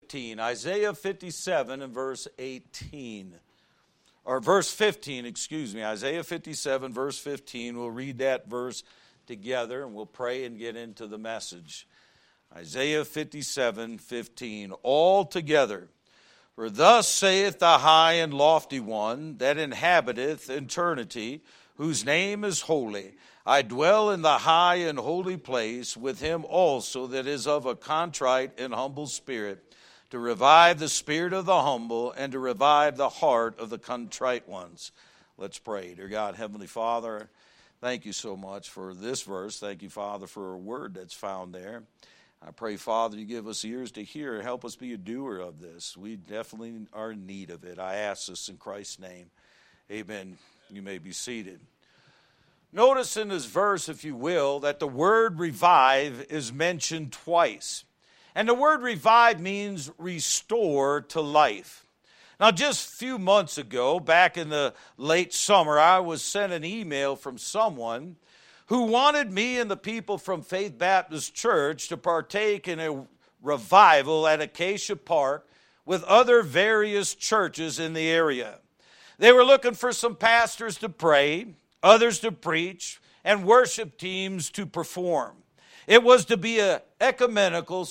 15. Isaiah 57 and verse 18. Or verse 15, excuse me. Isaiah 57, verse 15. We'll read that verse together and we'll pray and get into the message. Isaiah 57, 15. All together. For thus saith the high and lofty one that inhabiteth eternity, whose name is holy. I dwell in the high and holy place with him also that is of a contrite and humble spirit, to revive the spirit of the humble and to revive the heart of the contrite ones. Let's pray. Dear God, Heavenly Father, thank you so much for this verse. Thank you, Father, for a word that's found there. I pray, Father, you give us ears to hear and help us be a doer of this. We definitely are in need of it. I ask this in Christ's name. Amen. You may be seated. Notice in this verse, if you will, that the word revive is mentioned twice. And the word revive means restore to life. Now, just a few months ago, back in the late summer, I was sent an email from someone who wanted me and the people from Faith Baptist Church to partake in a revival at Acacia Park with other various churches in the area. They were looking for some pastors to pray, others to preach, and worship teams to perform. It was to be an ecumenical,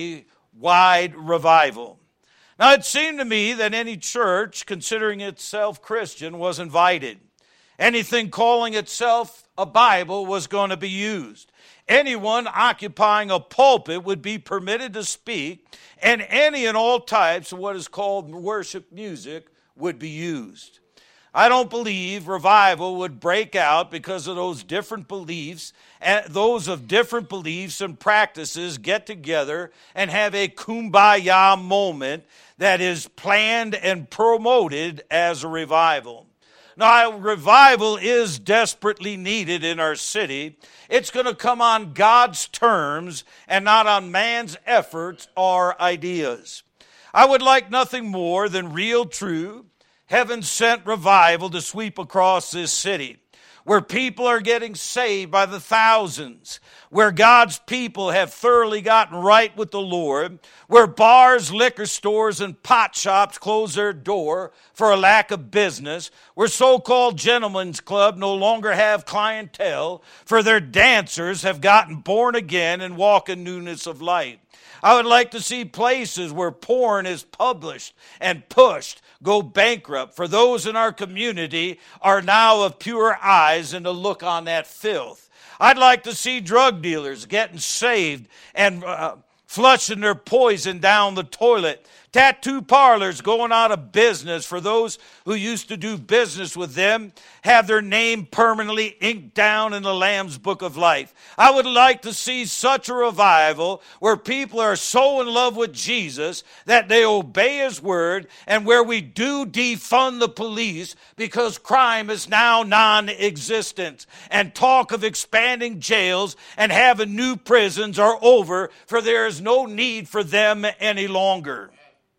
city-wide revival. Now, it seemed to me that any church, considering itself Christian, was invited. Anything calling itself a Bible was going to be used. Anyone occupying a pulpit would be permitted to speak, and any and all types of what is called worship music would be used. I don't believe revival would break out because of those different beliefs, and those of different beliefs and practices get together and have a kumbaya moment that is planned and promoted as a revival. Now, revival is desperately needed in our city. It's going to come on God's terms and not on man's efforts or ideas. I would like nothing more than real, true, heaven-sent revival to sweep across this city, where people are getting saved by the thousands, where God's people have thoroughly gotten right with the Lord, where bars, liquor stores, and pot shops close their door for a lack of business, where so-called gentlemen's club no longer have clientele, for their dancers have gotten born again and walk in newness of life. I would like to see places where porn is published and pushed go bankrupt, for those in our community are now of pure eyes and to look on that filth. I'd like to see drug dealers getting saved and flushing their poison down the toilet. Tattoo parlors going out of business, for those who used to do business with them have their name permanently inked down in the Lamb's Book of Life. I would like to see such a revival where people are so in love with Jesus that they obey his word, and where we do defund the police because crime is now non-existent, and talk of expanding jails and having new prisons are over, for there is no need for them any longer.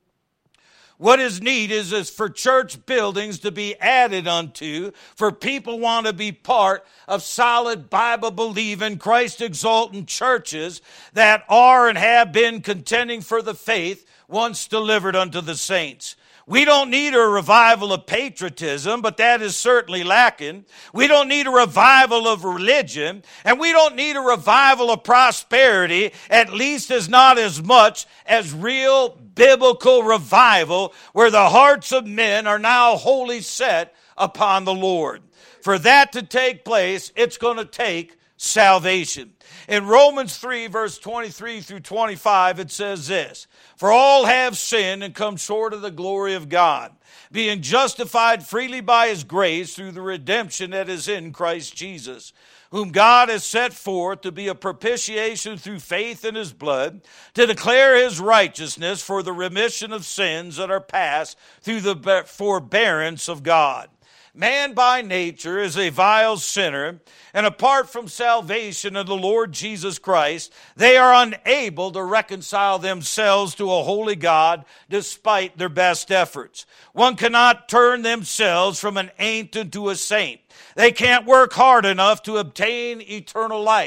What is needed is for church buildings to be added unto, for people want to be part of solid Bible-believing, Christ-exalting churches that are and have been contending for the faith once delivered unto the saints. We don't need a revival of patriotism, but that is certainly lacking. We don't need a revival of religion, and we don't need a revival of prosperity, at least as not as much as real biblical revival, where the hearts of men are now wholly set upon the Lord. For that to take place, it's going to take salvation. In Romans 3, verse 23 through 25, it says this: For all have sinned and come short of the glory of God, being justified freely by his grace through the redemption that is in Christ Jesus, whom God has set forth to be a propitiation through faith in his blood, to declare his righteousness for the remission of sins that are past through the forbearance of God. Man by nature is a vile sinner, and apart from salvation of the Lord Jesus Christ, they are unable to reconcile themselves to a holy God despite their best efforts. One cannot turn themselves from an ain't into a saint. They can't work hard enough to obtain eternal life.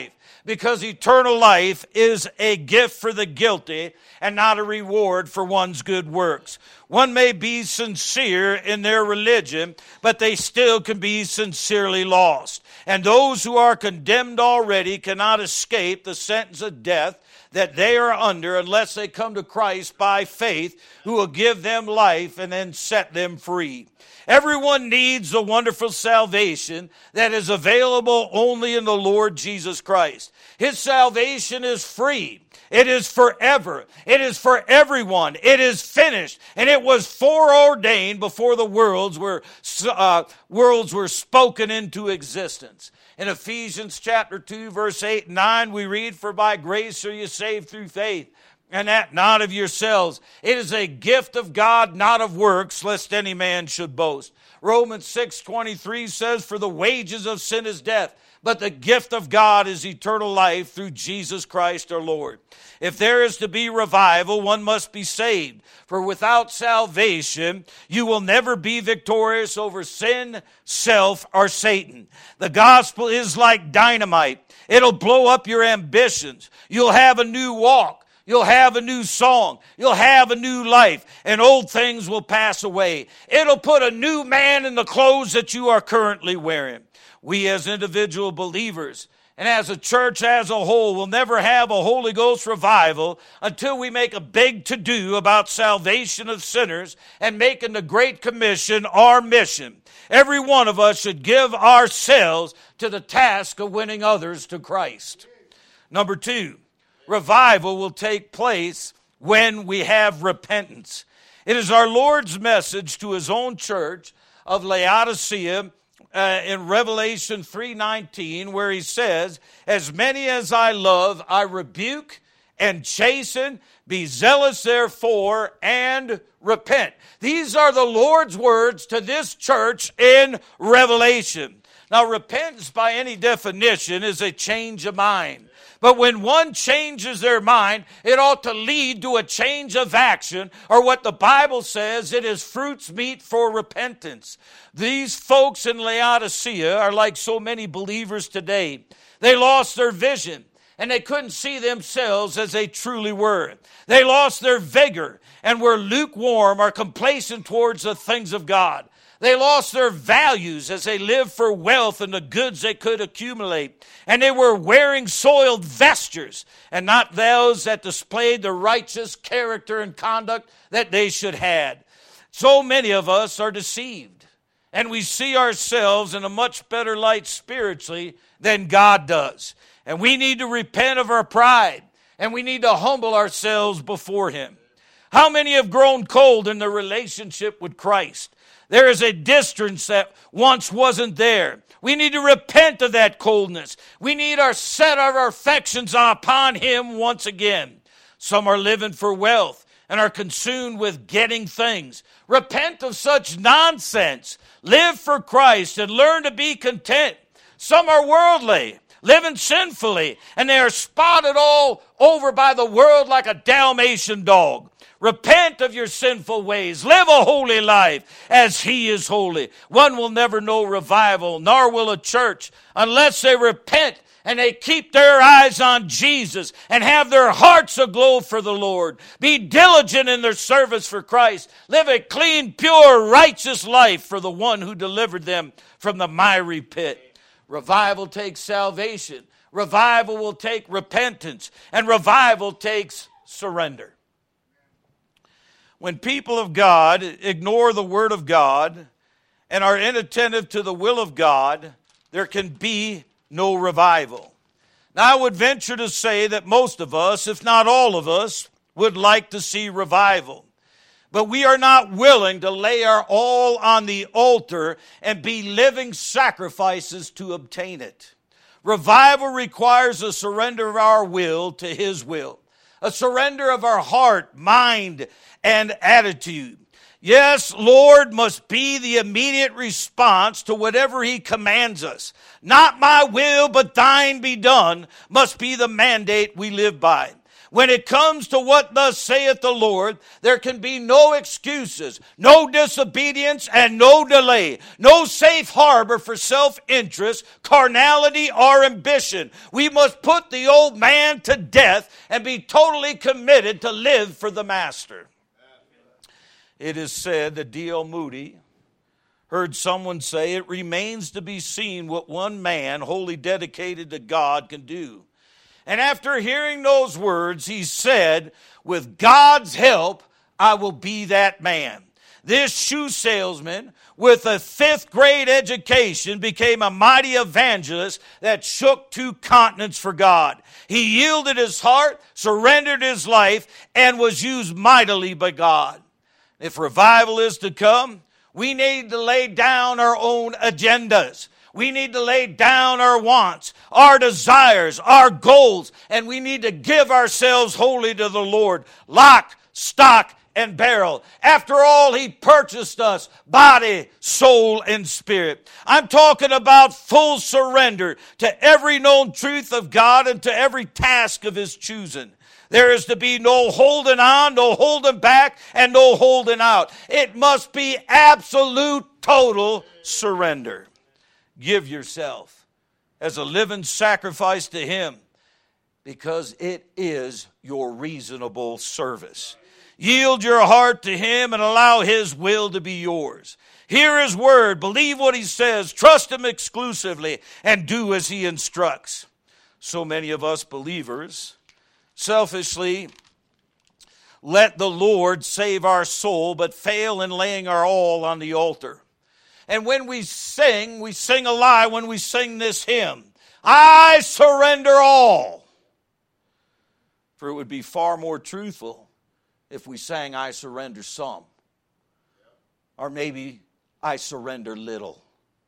because eternal life is a gift for the guilty and not a reward for one's good works. One may be sincere in their religion, but they still can be sincerely lost. And those who are condemned already cannot escape the sentence of death that they are under unless they come to Christ by faith, who will give them life and then set them free. Everyone needs the wonderful salvation that is available only in the Lord Jesus Christ. His salvation is free. It is forever. It is for everyone. It is finished. And it was foreordained before the worlds were spoken into existence. In Ephesians chapter 2, verse 8 and 9, we read, "For by grace are you saved through faith, and that not of yourselves. It is a gift of God, not of works, lest any man should boast." Romans 6:23 says, "For the wages of sin is death, but the gift of God is eternal life through Jesus Christ our Lord." If there is to be revival, one must be saved. For without salvation, you will never be victorious over sin, self, or Satan. The gospel is like dynamite. It'll blow up your ambitions. You'll have a new walk. You'll have a new song. You'll have a new life. And old things will pass away. It'll put a new man in the clothes that you are currently wearing. We as individual believers and as a church as a whole will never have a Holy Ghost revival until we make a big to-do about salvation of sinners and making the Great Commission our mission. Every one of us should give ourselves to the task of winning others to Christ. Number 2, revival will take place when we have repentance. It is our Lord's message to his own church of Laodicea in Revelation 3:19, where he says, "As many as I love, I rebuke and chasten. Be zealous therefore and repent." These are the Lord's words to this church in Revelation. Now, repentance by any definition is a change of mind. But when one changes their mind, it ought to lead to a change of action, or what the Bible says, it is fruits meet for repentance. These folks in Laodicea are like so many believers today. They lost their vision, and they couldn't see themselves as they truly were. They lost their vigor and were lukewarm or complacent towards the things of God. They lost their values as they lived for wealth and the goods they could accumulate. And they were wearing soiled vestures and not those that displayed the righteous character and conduct that they should have. So many of us are deceived, and we see ourselves in a much better light spiritually than God does. And we need to repent of our pride, and we need to humble ourselves before him. How many have grown cold in their relationship with Christ? There is a distance that once wasn't there. We need to repent of that coldness. We need to set our affections upon him once again. Some are living for wealth and are consumed with getting things. Repent of such nonsense. Live for Christ and learn to be content. Some are worldly, living sinfully, and they are spotted all over by the world like a Dalmatian dog. Repent of your sinful ways. Live a holy life as he is holy. One will never know revival, nor will a church, unless they repent and they keep their eyes on Jesus and have their hearts aglow for the Lord. Be diligent in their service for Christ. Live a clean, pure, righteous life for the one who delivered them from the miry pit. Revival takes salvation. Revival will take repentance. And revival takes surrender. When people of God ignore the Word of God and are inattentive to the will of God, there can be no revival. Now, I would venture to say that most of us, if not all of us, would like to see revival. But we are not willing to lay our all on the altar and be living sacrifices to obtain it. Revival requires a surrender of our will to his will, a surrender of our heart, mind, and attitude. Yes, Lord must be the immediate response to whatever he commands us. Not my will, but thine be done must be the mandate we live by. When it comes to what thus saith the Lord, there can be no excuses, no disobedience, and no delay. No safe harbor for self-interest, carnality, or ambition. We must put the old man to death and be totally committed to live for the Master. It is said that D.L. Moody heard someone say, it remains to be seen what one man wholly dedicated to God can do. And after hearing those words, he said, with God's help, I will be that man. This shoe salesman, with a 5th grade education, became a mighty evangelist that shook 2 continents for God. He yielded his heart, surrendered his life, and was used mightily by God. If revival is to come, we need to lay down our own agendas. We need to lay down our wants, our desires, our goals, and we need to give ourselves wholly to the Lord. Lock, stock, and barrel. After all, He purchased us, body, soul, and spirit. I'm talking about full surrender to every known truth of God and to every task of His choosing. There is to be no holding on, no holding back, and no holding out. It must be absolute, total surrender. Give yourself as a living sacrifice to Him because it is your reasonable service. Yield your heart to Him and allow His will to be yours. Hear His word, believe what He says, trust Him exclusively, and do as He instructs. So many of us believers selfishly let the Lord save our soul, but fail in laying our all on the altar. And when we sing a lie when we sing this hymn. I surrender all. For it would be far more truthful if we sang, I surrender some. Or maybe, I surrender little.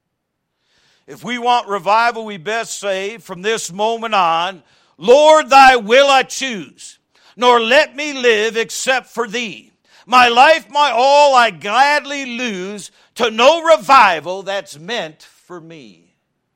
If we want revival, we best say, from this moment on, Lord, Thy will I choose, nor let me live except for Thee. My life, my all, I gladly lose to no revival that's meant for me.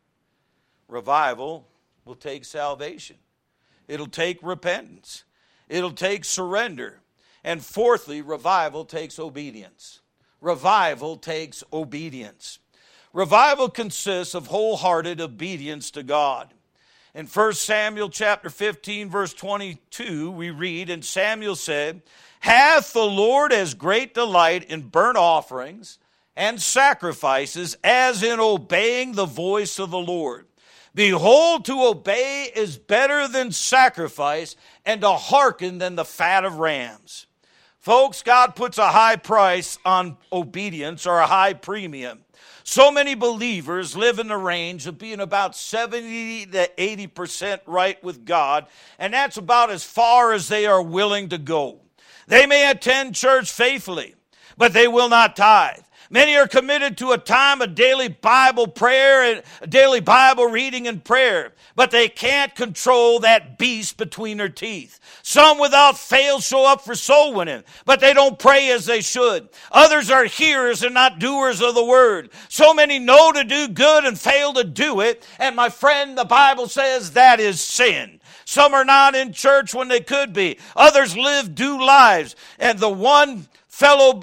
Revival will take salvation. It'll take repentance. It'll take surrender. And fourthly, revival takes obedience. Revival takes obedience. Revival consists of wholehearted obedience to God. In 1 Samuel chapter 15, verse 22, we read, and Samuel said, hath the Lord as great delight in burnt offerings and sacrifices as in obeying the voice of the Lord. Behold, to obey is better than sacrifice, and to hearken than the fat of rams. Folks, God puts a high price on obedience, or a high premium. So many believers live in the range of being about 70 to 80% right with God, and that's about as far as they are willing to go. They may attend church faithfully, but they will not tithe. Many are committed to a time of daily Bible prayer and daily Bible reading and prayer, but they can't control that beast between their teeth. Some without fail show up for soul winning, but they don't pray as they should. Others are hearers and not doers of the word. So many know to do good and fail to do it, and my friend, the Bible says that is sin. Some are not in church when they could be. Others live due lives, and the one fellow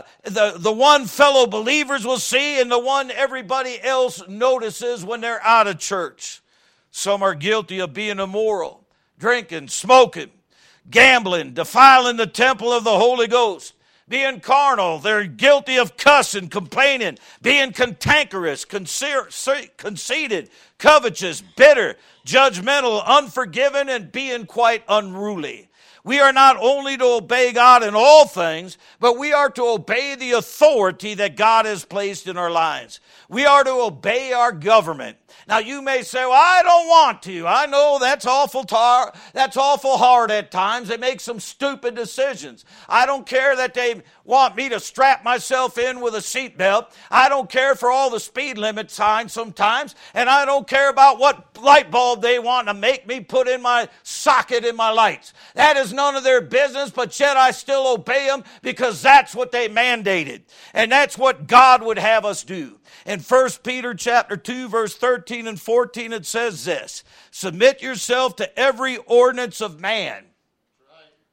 believers will see, and the one everybody else notices when they're out of church. Some are guilty of being immoral, drinking, smoking, gambling, defiling the temple of the Holy Ghost, being carnal. They're guilty of cussing, complaining, being cantankerous, conceited, covetous, bitter, judgmental, unforgiving, and being quite unruly. We are not only to obey God in all things, but we are to obey the authority that God has placed in our lives. We are to obey our government. Now you may say, well, I don't want to. I know that's awful hard at times. They make some stupid decisions. I don't care that they want me to strap myself in with a seatbelt. I don't care for all the speed limit signs sometimes. And I don't care about what light bulb they want to make me put in my socket in my lights. That is none of their business, but yet I still obey them because that's what they mandated. And that's what God would have us do. In 1 Peter chapter 2, verse 13 and 14, it says this, submit yourself to every ordinance of man.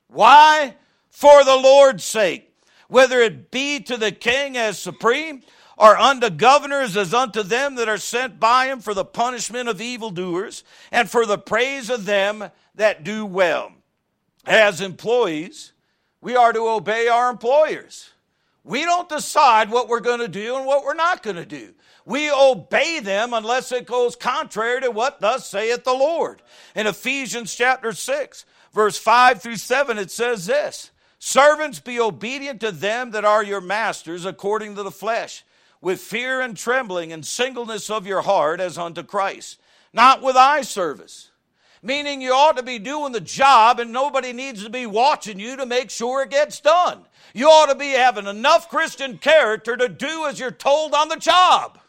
Why? For the Lord's sake, whether it be to the king as supreme, or unto governors as unto them that are sent by him for the punishment of evildoers, and for the praise of them that do well. As employees, we are to obey our employers. We don't decide what we're going to do and what we're not going to do. We obey them unless it goes contrary to what thus saith the Lord. In Ephesians chapter 6, verse 5 through 7, it says this, servants, be obedient to them that are your masters according to the flesh, with fear and trembling and singleness of your heart as unto Christ, not with eye service. Meaning you ought to be doing the job and nobody needs to be watching you to make sure it gets done. You ought to be having enough Christian character to do as you're told on the job.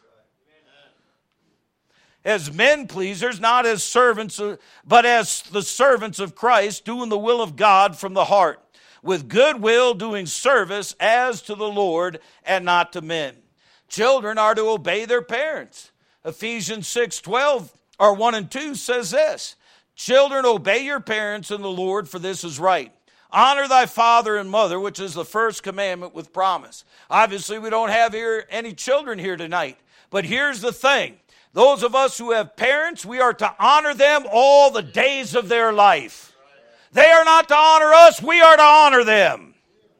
As men pleasers, not as servants, but as the servants of Christ, doing the will of God from the heart, with good will doing service as to the Lord and not to men. Children are to obey their parents. Ephesians 6:12, or 1 and 2 says this, children, obey your parents in the Lord, for this is right. Honor thy father and mother, which is the first commandment with promise. Obviously, we don't have any children here tonight. But here's the thing. Those of us who have parents, we are to honor them all the days of their life. They are not to honor us, we are to honor them.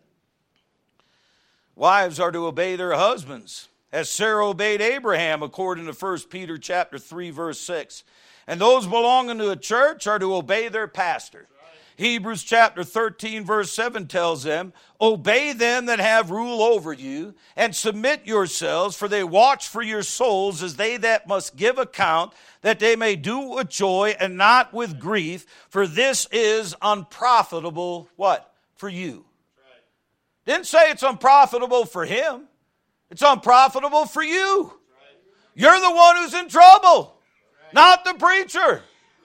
Wives are to obey their husbands, as Sarah obeyed Abraham, according to 1 Peter chapter 3, verse 6. And those belonging to a church are to obey their pastor. Hebrews chapter 13, verse 7 tells them, obey them that have rule over you, and submit yourselves, for they watch for your souls as they that must give account, that they may do with joy and not with grief, for this is unprofitable, what? For you. Didn't say it's unprofitable for him. It's unprofitable for you. You're the one who's in trouble, not the preacher.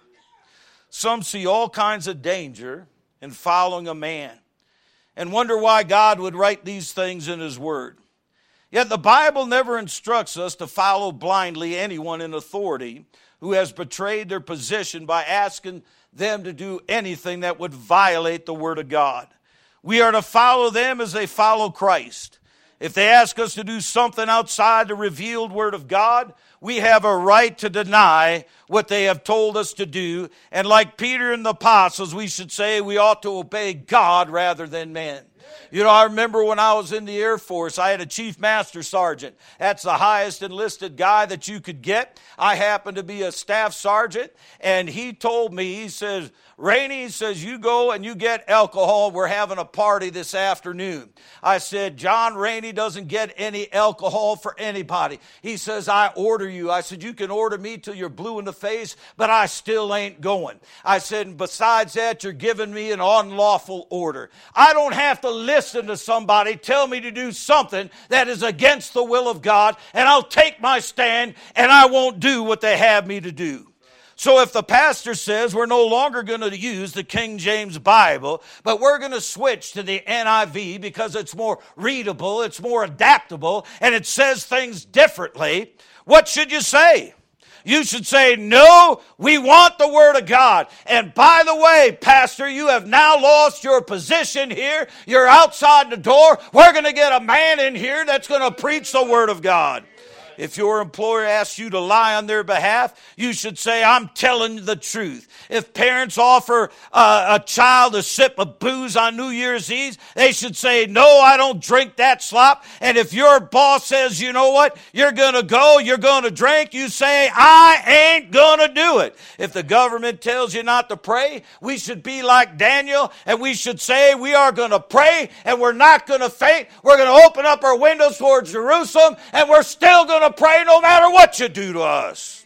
Some see all kinds of danger in following a man and wonder why God would write these things in his word. Yet the Bible never instructs us to follow blindly anyone in authority who has betrayed their position by asking them to do anything that would violate the word of God. We are to follow them as they follow Christ. If they ask us to do something outside the revealed word of God, we have a right to deny what they have told us to do. And like Peter and the apostles, we should say we ought to obey God rather than men. You know, I remember when I was in the Air Force, I had a chief master sergeant. That's the highest enlisted guy that you could get. I happened to be a staff sergeant, and he told me, he says, Rainey, he says, you go and you get alcohol. We're having a party this afternoon. I said, John, Rainey doesn't get any alcohol for anybody. He says, I order you. I said, you can order me till you're blue in the face, but I still ain't going. I said, and besides that, you're giving me an unlawful order. I don't have to listen to somebody tell me to do something that is against the will of God, and I'll take my stand and I won't do what they have me to do. So if the pastor says we're no longer going to use the King James Bible, but we're going to switch to the NIV because it's more readable, it's more adaptable, and it says things differently, what should you say? You should say, no, we want the Word of God. And by the way, Pastor, you have now lost your position here. You're outside the door. We're going to get a man in here that's going to preach the Word of God. If your employer asks you to lie on their behalf, you should say, I'm telling the truth. If parents offer a child a sip of booze on New Year's Eve, they should say, no, I don't drink that slop. And if your boss says, you know what, you're going to go, you're going to drink, you say, I ain't going to do it. If the government tells you not to pray, we should be like Daniel, and we should say, we are going to pray, and we're not going to faint. We're going to open up our windows towards Jerusalem, and we're still going to pray no matter what you do to us.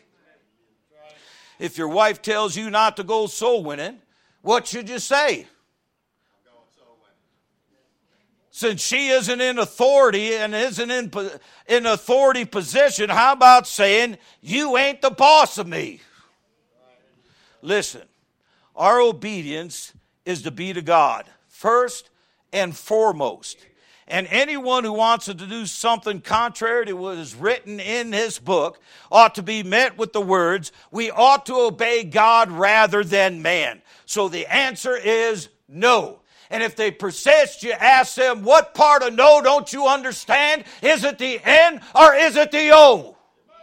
If your wife tells you not to go soul winning, what should you say? Since she isn't in authority and isn't in authority position, how about saying, you ain't the boss of me? Listen, our obedience is to be to God, first and foremost. And anyone who wants to do something contrary to what is written in this book ought to be met with the words, we ought to obey God rather than man. So the answer is no. And if they persist, you ask them, what part of no don't you understand? Is it the N or is it the O?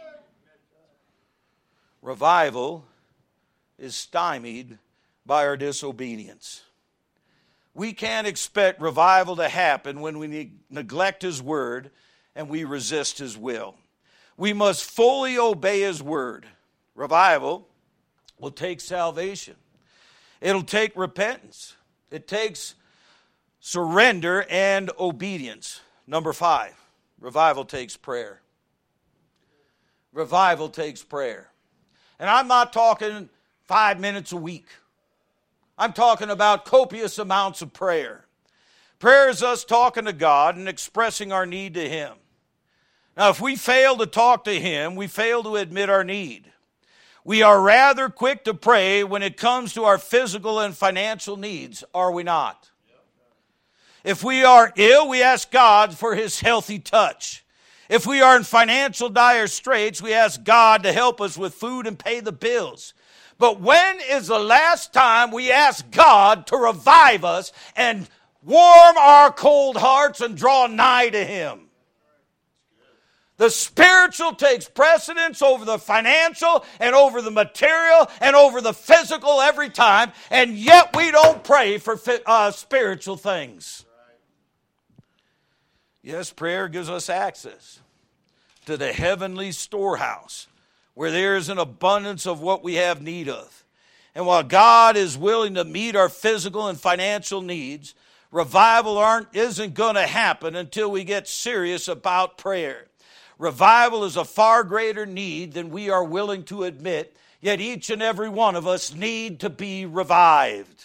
Revival is stymied by our disobedience. We can't expect revival to happen when we neglect His word and we resist His will. We must fully obey His word. Revival will take salvation. It'll take repentance. It takes surrender and obedience. Number 5, revival takes prayer. Revival takes prayer. And I'm not talking 5 minutes a week. I'm talking about copious amounts of prayer. Prayer is us talking to God and expressing our need to Him. Now, if we fail to talk to Him, we fail to admit our need. We are rather quick to pray when it comes to our physical and financial needs, are we not? If we are ill, we ask God for His healthy touch. If we are in financial dire straits, we ask God to help us with food and pay the bills. But when is the last time we ask God to revive us and warm our cold hearts and draw nigh to Him? The spiritual takes precedence over the financial and over the material and over the physical every time, and yet we don't pray for spiritual things. Yes, prayer gives us access to the heavenly storehouse where there is an abundance of what we have need of. And while God is willing to meet our physical and financial needs, revival isn't going to happen until we get serious about prayer. Revival is a far greater need than we are willing to admit, yet each and every one of us need to be revived.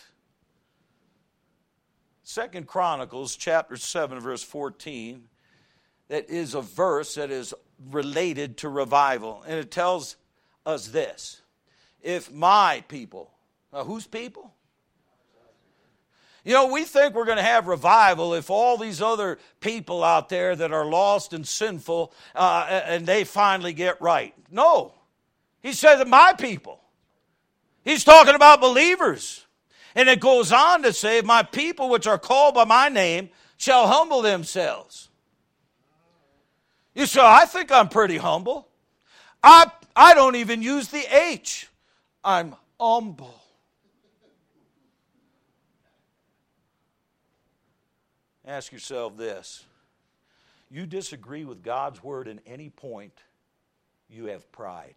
2 Chronicles chapter 7, verse 14, that is a verse that is related to revival. And it tells us this: if my people, now whose people? You know, we think we're going to have revival if all these other people out there that are lost and sinful, and they finally get right. No. He said that my people. He's talking about believers. And it goes on to say, my people which are called by my name shall humble themselves. You say, I think I'm pretty humble. I don't even use the H. I'm humble. Ask yourself this: you disagree with God's word in any point, you have pride.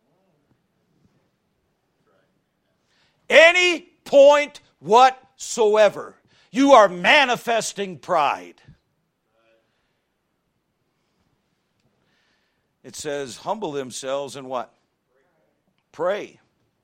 Any point whatsoever, you are manifesting pride. It says, humble themselves and what? Pray.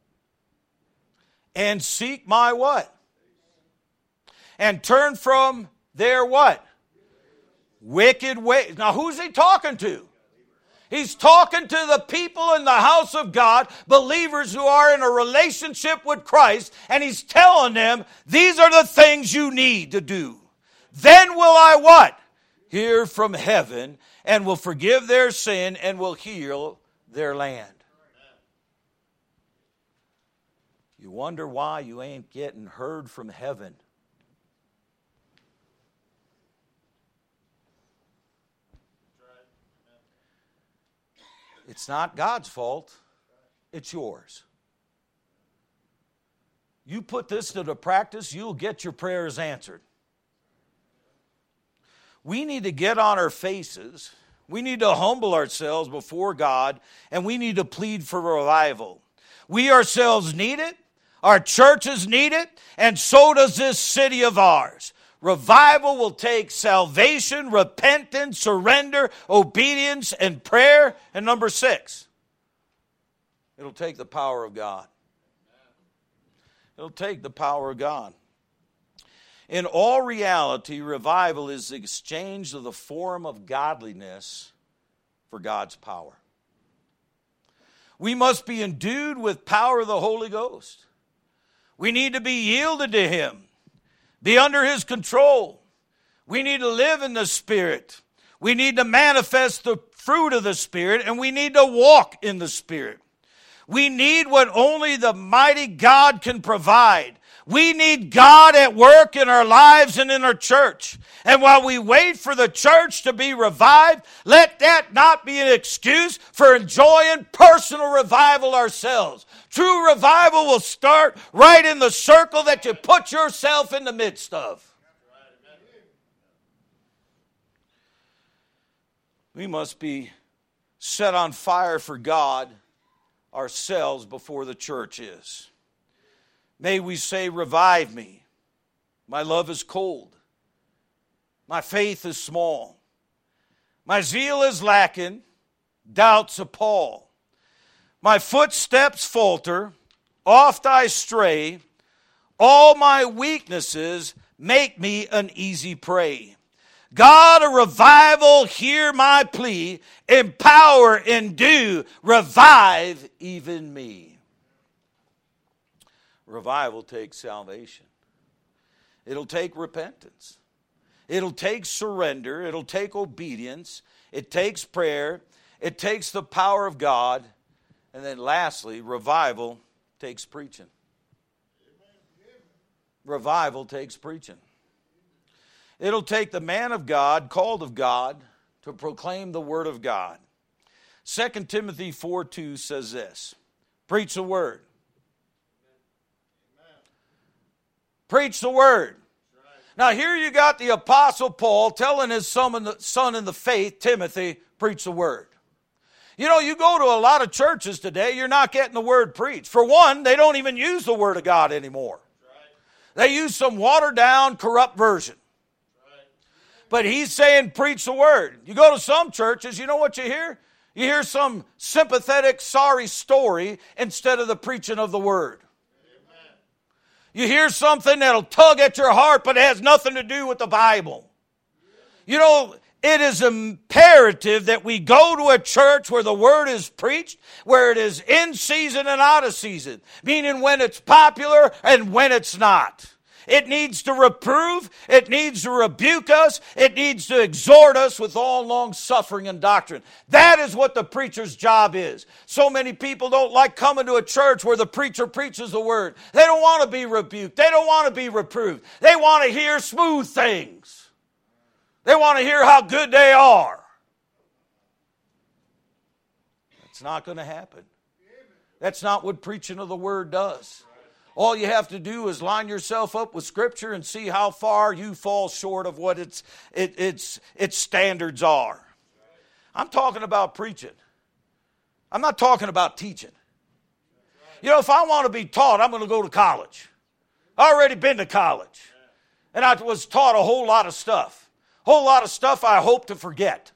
And seek my what? And turn from their what? Wicked ways. Now, who's he talking to? He's talking to the people in the house of God, believers who are in a relationship with Christ, and he's telling them, these are the things you need to do. Then will I what? Hear from heaven, and will forgive their sin, and will heal their land. You wonder why you ain't getting heard from heaven. It's not God's fault. It's yours. You put this to the practice, you'll get your prayers answered. We need to get on our faces. We need to humble ourselves before God, and we need to plead for revival. We ourselves need it. Our churches need it, and so does this city of ours. Revival will take salvation, repentance, surrender, obedience, and prayer. And number 6, it'll take the power of God. It'll take the power of God. In all reality, revival is the exchange of the form of godliness for God's power. We must be endued with power of the Holy Ghost. We need to be yielded to Him. Be under His control. We need to live in the Spirit. We need to manifest the fruit of the Spirit, and we need to walk in the Spirit. We need what only the mighty God can provide. We need God at work in our lives and in our church. And while we wait for the church to be revived, let that not be an excuse for enjoying personal revival ourselves. True revival will start right in the circle that you put yourself in the midst of. We must be set on fire for God ourselves before the church is. May we say, revive me. My love is cold. My faith is small. My zeal is lacking. Doubts appall. My footsteps falter. Oft I stray. All my weaknesses make me an easy prey. God, a revival, hear my plea. Empower, endue, revive even me. Revival takes salvation. It'll take repentance. It'll take surrender. It'll take obedience. It takes prayer. It takes the power of God. And then lastly, revival takes preaching. Revival takes preaching. It'll take the man of God, called of God, to proclaim the word of God. 2 Timothy 4:2 says this, preach the word. Preach the word. Now here you got the Apostle Paul telling his son in the faith, Timothy, preach the word. You know, you go to a lot of churches today, you're not getting the word preached. For one, they don't even use the word of God anymore. They use some watered down, corrupt version. But he's saying preach the word. You go to some churches, you know what you hear? You hear some sympathetic, sorry story instead of the preaching of the word. You hear something that'll tug at your heart, but it has nothing to do with the Bible. You know, it is imperative that we go to a church where the word is preached, where it is in season and out of season, meaning when it's popular and when it's not. It needs to reprove, it needs to rebuke us, it needs to exhort us with all long suffering and doctrine. That is what the preacher's job is. So many people don't like coming to a church where the preacher preaches the word. They don't want to be rebuked. They don't want to be reproved. They want to hear smooth things. They want to hear how good they are. That's not going to happen. That's not what preaching of the word does. All you have to do is line yourself up with Scripture and see how far you fall short of what its standards are. I'm talking about preaching. I'm not talking about teaching. You know, if I want to be taught, I'm going to go to college. I've already been to college. And I was taught a whole lot of stuff. A whole lot of stuff I hope to forget.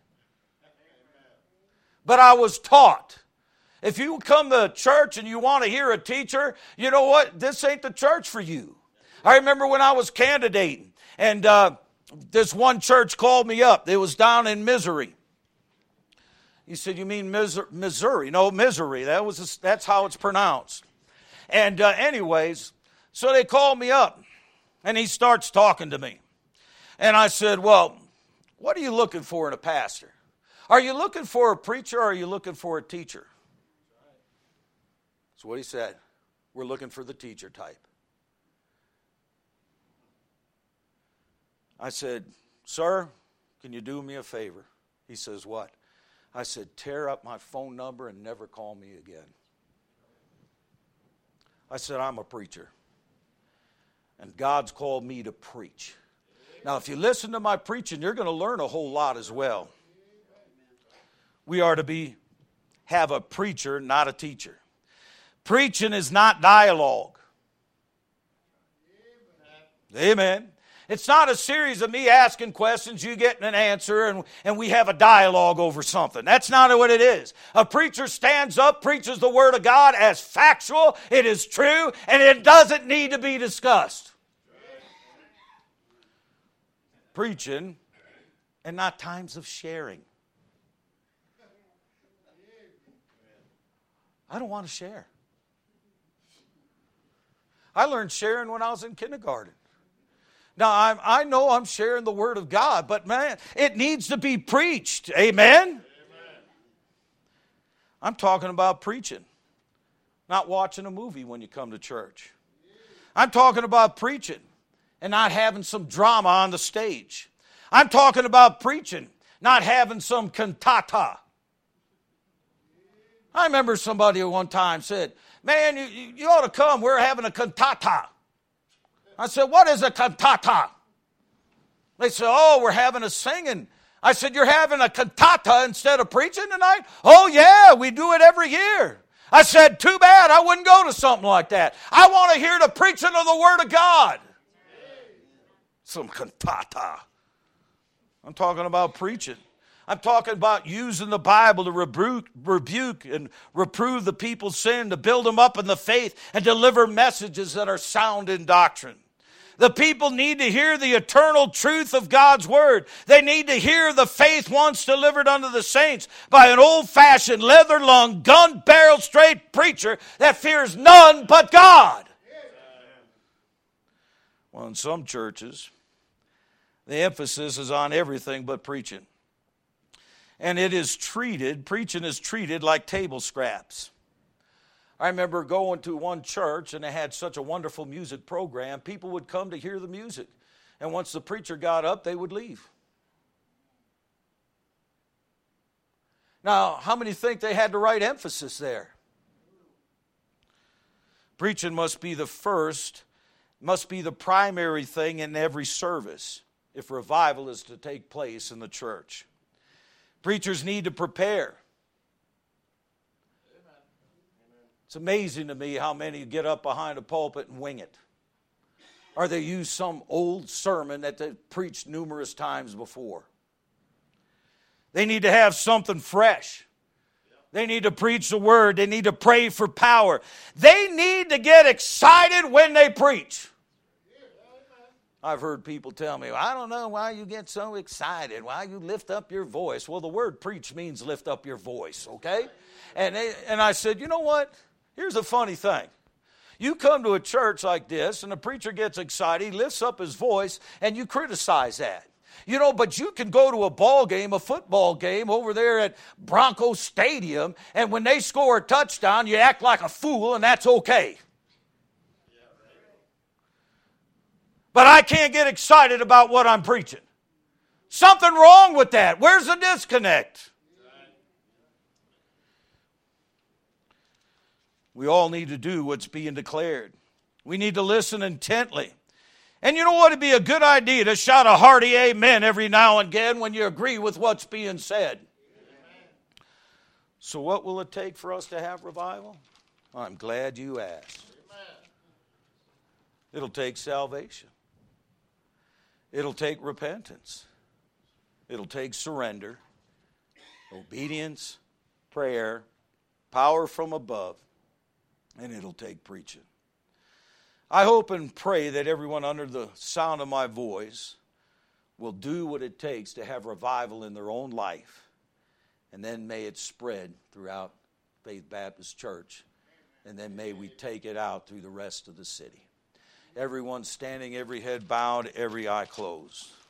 But I was taught. If you come to church and you want to hear a teacher, you know what? This ain't the church for you. I remember when I was candidating, and this one church called me up. It was down in Missouri. He said, you mean Missouri? No, Missouri. That's how it's pronounced. And anyways, so they called me up, and he starts talking to me. And I said, well, what are you looking for in a pastor? Are you looking for a preacher or are you looking for a teacher? That's what he said. We're looking for the teacher type. I said, sir, can you do me a favor? He says, what? I said, tear up my phone number and never call me again. I said, I'm a preacher. And God's called me to preach. Now, if you listen to my preaching, you're going to learn a whole lot as well. We are to have a preacher, not a teacher. Preaching is not dialogue. Amen. It's not a series of me asking questions, you getting an answer, and we have a dialogue over something. That's not what it is. A preacher stands up, preaches the Word of God as factual, it is true, and it doesn't need to be discussed. Preaching and not times of sharing. I don't want to share. I learned sharing when I was in kindergarten. Now, I know I'm sharing the Word of God, but man, it needs to be preached. Amen? Amen. I'm talking about preaching, not watching a movie when you come to church. I'm talking about preaching and not having some drama on the stage. I'm talking about preaching, not having some cantata. I remember somebody one time said, man, you ought to come. We're having a cantata. I said, what is a cantata? They said, oh, we're having a singing. I said, you're having a cantata instead of preaching tonight? Oh, yeah, we do it every year. I said, too bad, I wouldn't go to something like that. I want to hear the preaching of the Word of God. Some cantata. I'm talking about preaching. I'm talking about using the Bible to rebuke and reprove the people's sin, to build them up in the faith and deliver messages that are sound in doctrine. The people need to hear the eternal truth of God's Word. They need to hear the faith once delivered unto the saints by an old-fashioned, leather-lunged, gun-barrel-straight preacher that fears none but God. Well, in some churches, the emphasis is on everything but preaching. And preaching is treated like table scraps. I remember going to one church and they had such a wonderful music program. People would come to hear the music. And once the preacher got up, they would leave. Now, how many think they had the right emphasis there? Preaching must be the primary thing in every service if revival is to take place in the church. Preachers need to prepare. It's amazing to me how many get up behind a pulpit and wing it. Or they use some old sermon that they preached numerous times before. They need to have something fresh. They need to preach the Word. They need to pray for power. They need to get excited when they preach. I've heard people tell me, I don't know why you get so excited, why you lift up your voice. Well, the word preach means lift up your voice, okay? And I said, you know what? Here's a funny thing. You come to a church like this, and the preacher gets excited, he lifts up his voice, and you criticize that. You know, but you can go to a football game over there at Bronco Stadium, and when they score a touchdown, you act like a fool, and that's okay. But I can't get excited about what I'm preaching. Something wrong with that. Where's the disconnect? We all need to do what's being declared. We need to listen intently. And you know what? It'd be a good idea to shout a hearty amen every now and again when you agree with what's being said. Amen. So what will it take for us to have revival? I'm glad you asked. Amen. It'll take salvation. It'll take repentance. It'll take surrender, obedience, prayer, power from above, and it'll take preaching. I hope and pray that everyone under the sound of my voice will do what it takes to have revival in their own life, and then may it spread throughout Faith Baptist Church, and then may we take it out through the rest of the city. Everyone standing, every head bowed, every eye closed.